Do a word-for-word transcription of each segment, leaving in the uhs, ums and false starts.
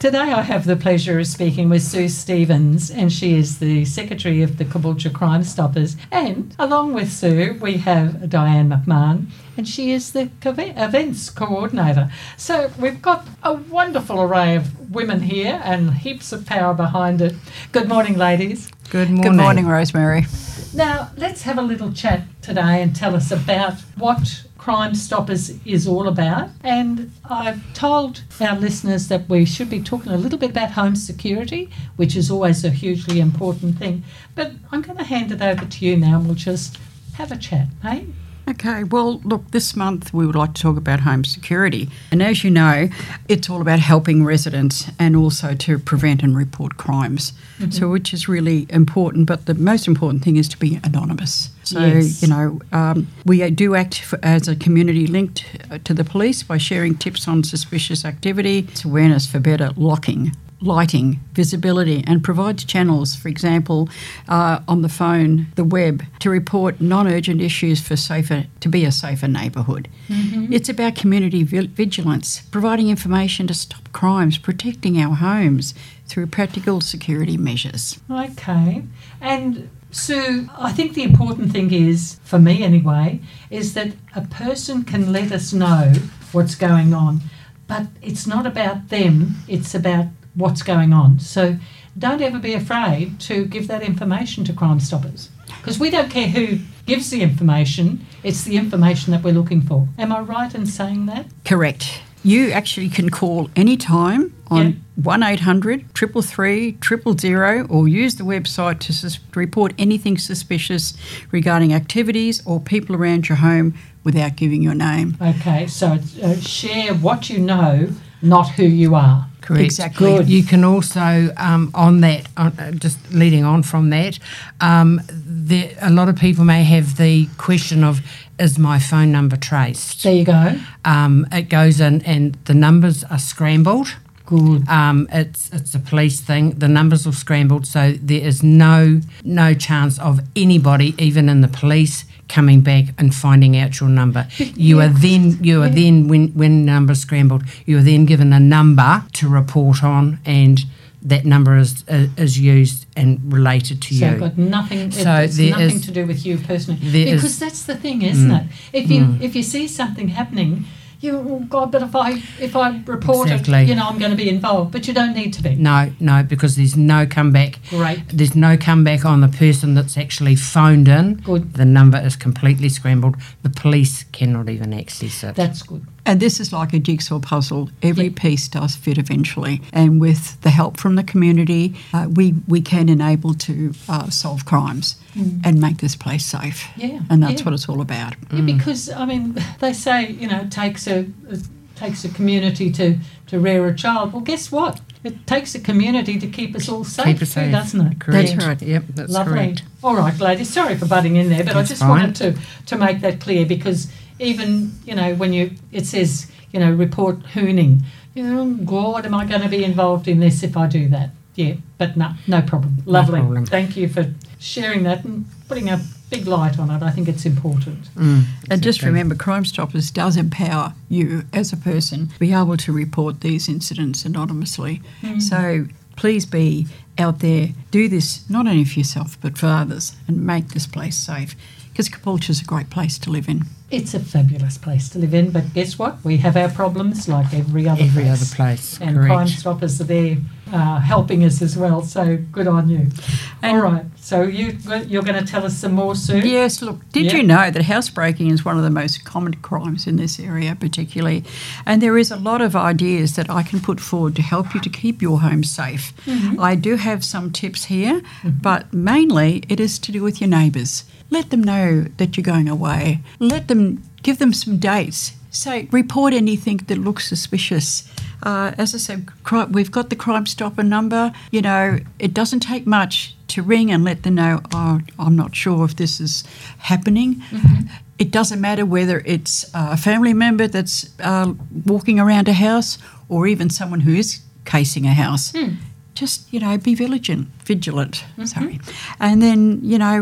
Today I have the pleasure of speaking with Sue Stevens, and she is the Secretary of the Caboolture Crime Stoppers. And along with Sue, we have Diane McMahon, and she is the events coordinator. So we've got a wonderful array of women here and heaps of power behind it. Good morning, ladies. Good morning. Good morning, Rosemary. Now, let's have a little chat today and tell us about what Crime Stoppers is all about. And I've told our listeners that we should be talking a little bit about home security, which is always a hugely important thing. But I'm going to hand it over to you now and we'll just have a chat, eh? Okay, well, look, this month we would like to talk about home security. And as you know, it's all about helping residents and also to prevent and report crimes, mm-hmm. so which is really important. But the most important thing is to be anonymous. So, yes. you know, um, we do act for, as a community linked to the police by sharing tips on suspicious activity. It's awareness for better locking, lighting, visibility, and provides channels, for example, uh, on the phone, the web, to report non-urgent issues for safer, to be a safer neighbourhood. Mm-hmm. It's about community vigilance, providing information to stop crimes, protecting our homes through practical security measures. Okay. And Sue, I think the important thing is, for me anyway, is that a person can let us know what's going on, but it's not about them, it's about what's going on. So don't ever be afraid to give that information to Crime Stoppers, because we don't care who gives the information, it's the information that we're looking for. Am I right in saying that? Correct. You actually can call any time on yeah. one eight hundred, three three three, triple zero, or use the website to sus- report anything suspicious regarding activities or people around your home without giving your name. Okay, so it's, uh, share what you know, not who you are. Correct. Exactly. Good. You can also, um, on that, on, uh, just leading on from that, um, there, a lot of people may have the question of, is my phone number traced? There you go. Um, it goes in and the numbers are scrambled. Good. Um, it's it's a police thing. The numbers are scrambled, so there is no no chance of anybody, even in the police, coming back and finding out your number. You yeah. are then you are yeah. then when when numbers scrambled, you are then given a number to report on, and that number is uh, is used and related to so you. So got nothing. So it's there nothing is, to do with you personally. Because is, that's the thing, isn't mm, it? If you mm. if you see something happening, you oh God, but if I if I report exactly. it, you know, I'm going to be involved. But you don't need to be. No, no, because there's no comeback. Great. There's no comeback on the person that's actually phoned in. Good. The number is completely scrambled. The police cannot even access it. That's good. And this is like a jigsaw puzzle. Every yeah. piece does fit eventually. And with the help from the community, uh, we, we can enable to uh, solve crimes mm. and make this place safe. Yeah. And that's yeah. what it's all about. Yeah, mm. because, I mean, they say, you know, it takes a, it takes a community to, to rear a child. Well, guess what? It takes a community to keep us all safe, keep us safe. Too, doesn't it? Correct. That's right. Yep, that's Lovely. correct. All right, ladies, sorry for butting in there, but That's I just fine. wanted to, to make that clear, because even, you know, when you it says, you know, report hooning, you know, oh, God, am I going to be involved in this if I do that? Yeah, but no, no problem. Lovely. No problem. Thank you for sharing that and putting a big light on it. I think it's important. Mm, and just exactly. remember, Crime Stoppers does empower you as a person to be able to report these incidents anonymously. Mm. So please be out there, do this not only for yourself but for others, and make this place safe, because Caboolture is a great place to live in. It's a fabulous place to live in, but guess what? We have our problems like every other every place. other place. And correct. Crime Stoppers are there uh, helping us as well, so good on you. And all right, so you, you're going to tell us some more soon? Yes, look, did yep. you know that housebreaking is one of the most common crimes in this area particularly? And there is a lot of ideas that I can put forward to help you to keep your home safe. Mm-hmm. I do have some tips here, mm-hmm. but mainly it is to do with your neighbours. Let them know that you're going away. Let them, give them some dates. Say, report anything that looks suspicious. Uh, as I said, cri- we've got the Crime Stopper number. You know, it doesn't take much to ring and let them know, oh, I'm not sure if this is happening. Mm-hmm. It doesn't matter whether it's a family member that's uh, walking around a house or even someone who is casing a house. Mm. Just, you know, be vigilant. Vigilant, mm-hmm. sorry. And then, you know,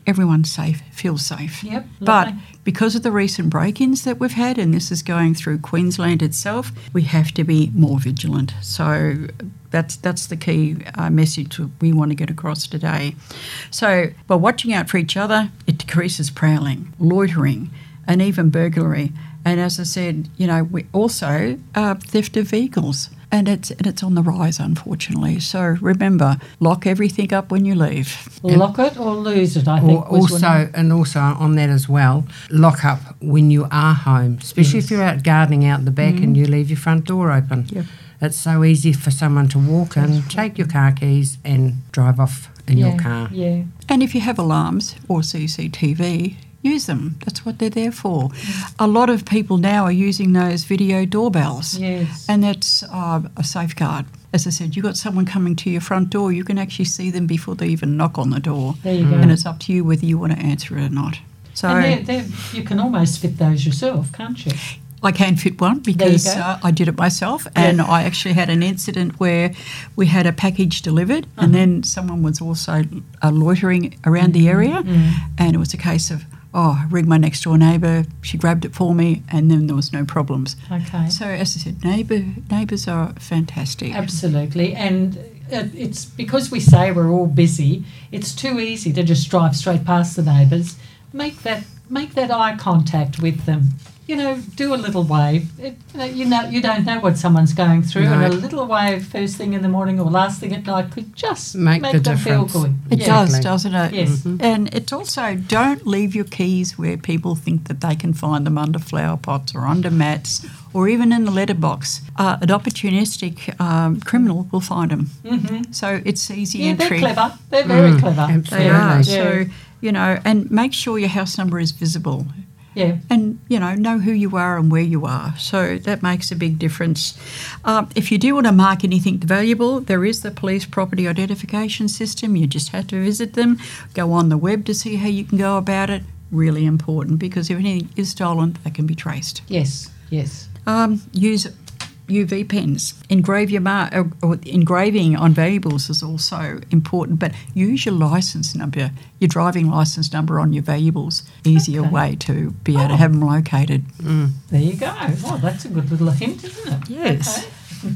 everyone's safe, feels safe. Yep. But lovely. because of the recent break-ins that we've had, and this is going through Queensland itself, we have to be more vigilant. So that's that's the key uh, message we want to get across today. So by watching out for each other, it decreases prowling, loitering, and even burglary. And as I said, you know, we also uh, theft of vehicles. And it's and it's on the rise, unfortunately. So remember, lock everything up when you leave. Lock it or lose it, I think. Or was also, one- and also on that as well, lock up when you are home, especially if you're out gardening out the back and you leave your front door open. Yep. It's so easy for someone to walk in, take your car keys and drive off in yeah, your car. Yeah. And if you have alarms or C C T V, use them. That's what they're there for. A lot of people now are using those video doorbells. Yes. And that's uh, a safeguard. As I said, you've got someone coming to your front door, you can actually see them before they even knock on the door. There you go. And it's up to you whether you want to answer it or not. So And they're, they're, you can almost fit those yourself, can't you? I can fit one because uh, I did it myself, and I actually had an incident where we had a package delivered uh-huh. and then someone was also uh, loitering around the area Mm. and it was a case of, oh, I ring my next door neighbour, she grabbed it for me, and then there was no problems. Okay. So as I said, neighbour neighbours are fantastic. Absolutely. And it- it's because we say we're all busy, it's too easy to just drive straight past the neighbours. Make that make that eye contact with them. You know, do a little wave. It, you know, you know, you don't know what someone's going through, No. and a little wave first thing in the morning or last thing at night could just Make make, the them difference. feel good. It Yeah. does, Exactly. doesn't it? Yes. And it's also, don't leave your keys where people think that they can find them under flower pots or under mats or even in the letterbox. Uh, an opportunistic um, criminal will find them. Mm-hmm. So it's easy Yeah, entry. they're clever. They're very Mm, clever. absolutely. They Yeah. are. Yeah. So, you know, and make sure your house number is visible. Yeah. And, you know, know who you are and where you are. So that makes a big difference. Um, if you do want to mark anything valuable, there is the police property identification system. You just have to visit them, go on the web to see how you can go about it. Really important, because if anything is stolen, they can be traced. Yes. Yes. Um, use U V pens. Engrave your mar- or, or engraving on valuables is also important, but use your license number, your driving license number on your valuables. Easier Okay. way to be able to Oh. have them located. There you go. Oh, that's a good little hint, isn't it? Yes. Okay.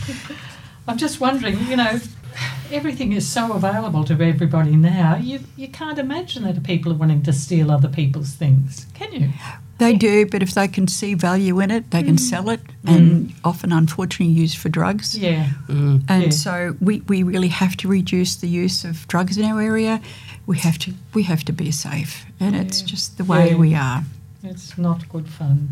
I'm just wondering, you know, everything is so available to everybody now. You you can't imagine that people are wanting to steal other people's things, can you? They do, but if they can see value in it, they can sell it, and often, unfortunately, used for drugs. Yeah. Mm. And Yeah. so we, we really have to reduce the use of drugs in our area. We have to we have to be safe, and it's Yeah. just the way Yeah. we are. It's not good fun.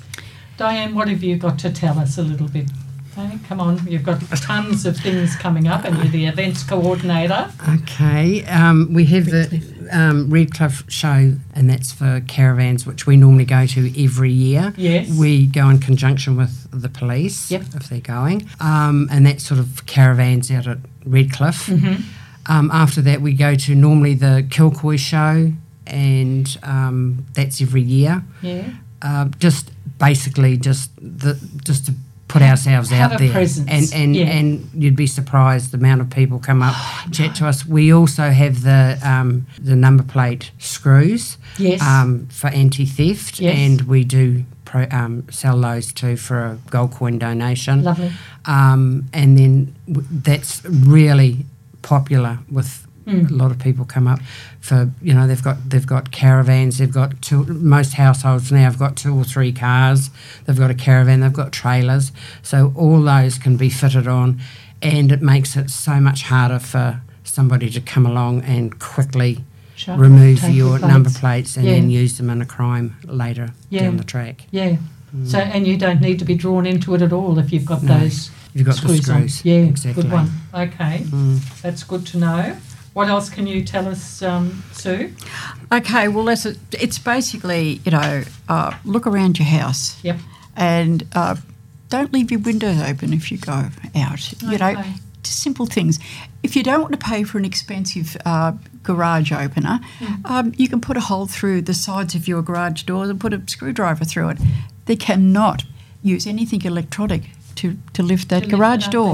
Diane, what have you got to tell us a little bit? Hey, come on, you've got tons of things coming up, and you're the events coordinator. Okay, um, we have the um, Redcliffe show, and that's for caravans, which we normally go to every year. Yes. We go in conjunction with the police Yep. if they're going, um, and that's sort of caravans out at Redcliffe. Mm-hmm. Um, after that, we go to normally the Kilcoy show, and um, that's every year. Yeah. Uh, just basically just the just to put ourselves Have out a there, presence, and and, yeah. and you'd be surprised the amount of people come up chat to us. We also have the um, the number plate screws Yes. um, for anti theft, Yes. and we do pro, um, sell those too for a gold coin donation. Lovely. Um, and then w- that's really popular with. Mm. A lot of people come up for, you know, they've got they've got caravans, they've got two, most households now have got two or three cars, they've got a caravan, they've got trailers, so all those can be fitted on, and it makes it so much harder for somebody to come along and quickly Sure. remove Take your plates. number plates and Yeah. then use them in a crime later Yeah. down the track. Yeah. So, and you don't need to be drawn into it at all if you've got No. those You've got screws, the screws. on. Yeah, exactly. good one. Okay, Mm. that's good to know. What else can you tell us, um, Sue? Okay, well, that's a, it's basically, you know, uh, look around your house. Yep. And uh, don't leave your windows open if you go out. You know, Okay. just simple things. If you don't want to pay for an expensive uh, garage opener, Mm. um, you can put a hole through the sides of your garage doors and put a screwdriver through it. They cannot use anything electronic to, to lift that To lift garage it up door. then.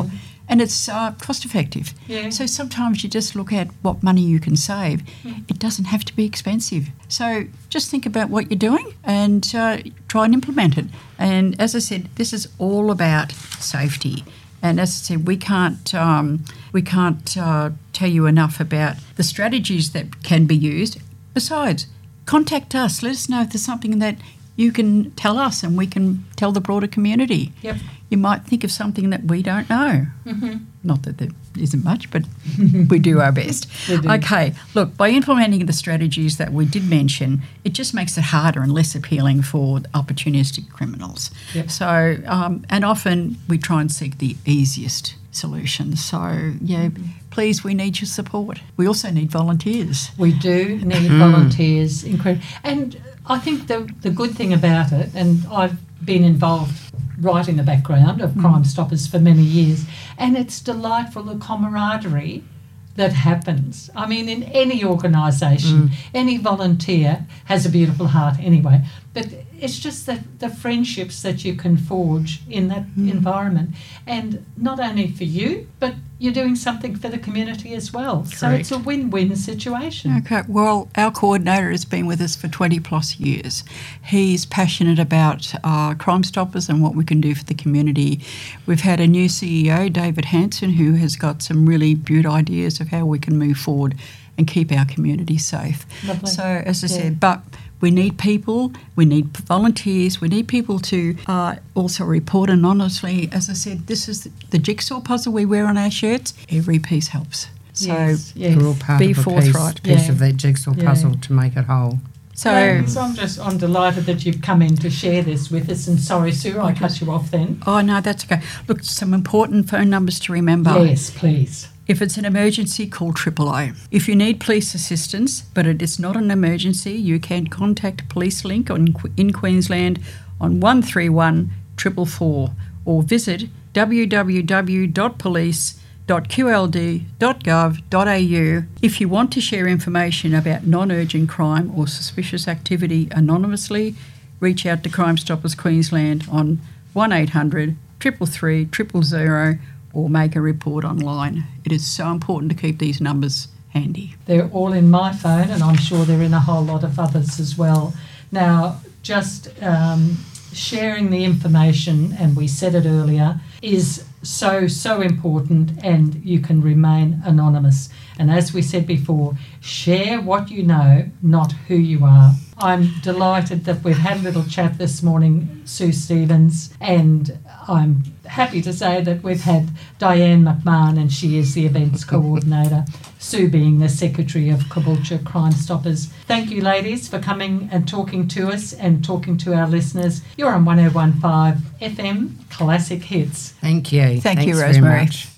and it's uh, cost effective. Yeah. So sometimes you just look at what money you can save. Mm. It doesn't have to be expensive. So just think about what you're doing and uh, try and implement it. And as I said, this is all about safety. And as I said, we can't um, we can't uh, tell you enough about the strategies that can be used. Besides, contact us. Let us know if there's something that you can tell us and we can tell the broader community. Yep. You might think of something that we don't know. Mm-hmm. Not that there isn't much, but we do our best. We do. Okay, look, by implementing the strategies that we did mention, it just makes it harder and less appealing for opportunistic criminals. Yep. So, um, and often we try and seek the easiest solution. So, yeah, please, we need your support. We also need volunteers. We do need volunteers. Incredible. And I think the the good thing about it, and I've been involved right in the background of Crime Stoppers for many years, and it's delightful, the camaraderie that happens. I mean, in any organisation, any volunteer has a beautiful heart anyway, but it's just that the friendships that you can forge in that environment, and not only for you, but you're doing something for the community as well. So it's a win-win situation. Okay, well, our coordinator has been with us for twenty plus years. He's passionate about uh, Crime Stoppers and what we can do for the community. We've had a new C E O, David Hanson, who has got some really beautiful ideas of how we can move forward and keep our community safe. Lovely. So, as I Yeah. said, but we need people, we need volunteers, we need people to uh, also report anonymously. As I said, this is the jigsaw puzzle we wear on our shirts. Every piece helps. So Yes, yes. We're all part Be of a forthright. piece, piece Yeah. of that jigsaw Yeah. puzzle to make it whole. So, Yeah, so I'm just I'm delighted that you've come in to share this with us. And sorry, Sue, I cut you off then. oh no, that's okay. Look, some important phone numbers to remember. Yes, please. If it's an emergency, call triple O. If you need police assistance, but it is not an emergency, you can contact Police Link on, in Queensland on one three one four four four or visit w w w dot police dot q l d dot gov dot a u. If you want to share information about non-urgent crime or suspicious activity anonymously, reach out to Crime Stoppers Queensland on one eight hundred three three three zero zero or make a report online. It is so important to keep these numbers handy. They're all in my phone, and I'm sure they're in a whole lot of others as well. Now, just um, sharing the information, and we said it earlier, is so, so important, and you can remain anonymous. And as we said before, share what you know, not who you are. I'm delighted that we've had a little chat this morning, Sue Stevens, and I'm happy to say that we've had Diane McMahon, and she is the events coordinator, Sue being the secretary of Caboolture Crime Stoppers. Thank you, ladies, for coming and talking to us and talking to our listeners. You're on one oh one point five F M Classic Hits. Thank you. Thank you, Thanks very Rosemary. much.